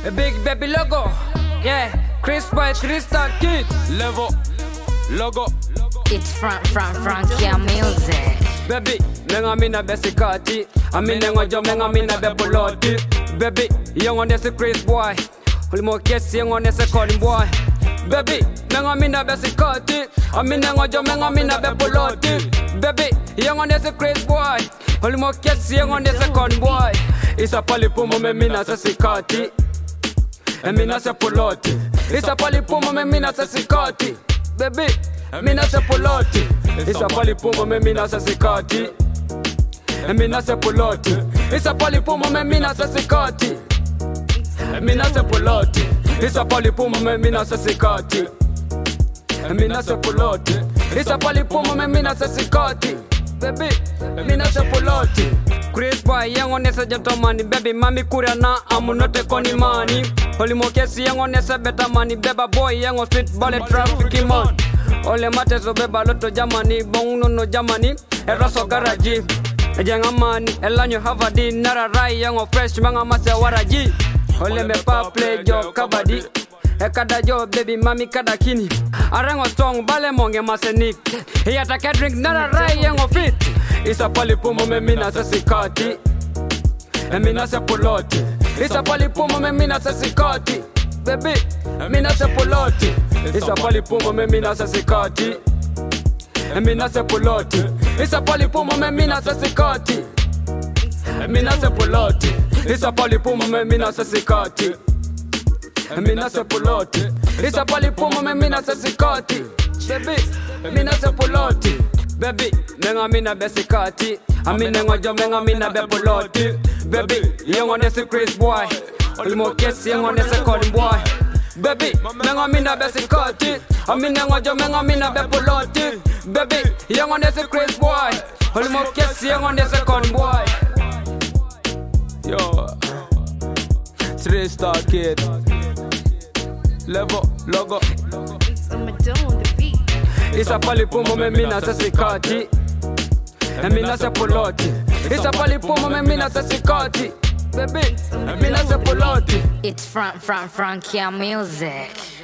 A big baby logo, yeah. Chris Boy, Crystal Kid, level, logo. It's Frontier Music. Baby, menga mina besikati. Amine ngojo menga mina bepoloti. Baby, young on this Chris Boy. Ulimo kesi young on this Colin Boy. Baby, menga mina besikati. Amine ngojo menga mina bepoloti. Baby, young on this Chris Boy. Ulimo kesi young on this Colin Boy. Isa palipumo me mina sesikati. Mina se poloti. Isa palipumo me mina sesikati. Baby, mina se poloti. Isa palipumo me mina sesikati. Mina se poloti. Isa palipumo me mina sesikati. Mina se poloti. Isa palipumo me mina sesikati. Mina se poloti. Isa palipumo me mina sesikati. Baby, mina se poloti. Chris Boy, young on this gentleman, baby, mami kuriana, amunote koni money. Holy mokesi, young on this better money, baby boy, young on street bullet traffic man. Ole mates o beba loto Germany, bongo no Germany, eraso garaji. Ejanga mani, elanyo havadi, nara rai, young on fresh, manga masa waraji. Ole me pa play jo kabadi. Ekada jo baby mami kada kini. Arango song bale monge maseni. Yata ke drink nara rai young on fit. Isa palipumo me mina sesikati. Mina se poloti. Isa palipumo me mina sesikati. Baby, mina se poloti. Isa palipumo me mina sesikati. Mina se poloti. Isa palipumo me mina sesikati. Mina se poloti. Isa palipumo me mina sesikati. Mina se poloti. Isa palipumo me mina sesikati. Baby, mina se poloti. Baby, menga mina besikati. Amine ngojo menga mina bepoloti. Baby, young on this Chris Boy. Ulimo kesi young on this Colin Boy. Baby, menga mina besikati. Amine ngojo menga mina bepoloti. Baby, young on this Chris Boy. Ulimo kesi young on this Colin Boy. Yo, 3-star kid. Level, logo. Isa palipumo me mina sesikati. Mina se poloti. Isa palipumo me mina sesikati. Baby, mina se poloti. It's Frontier Music.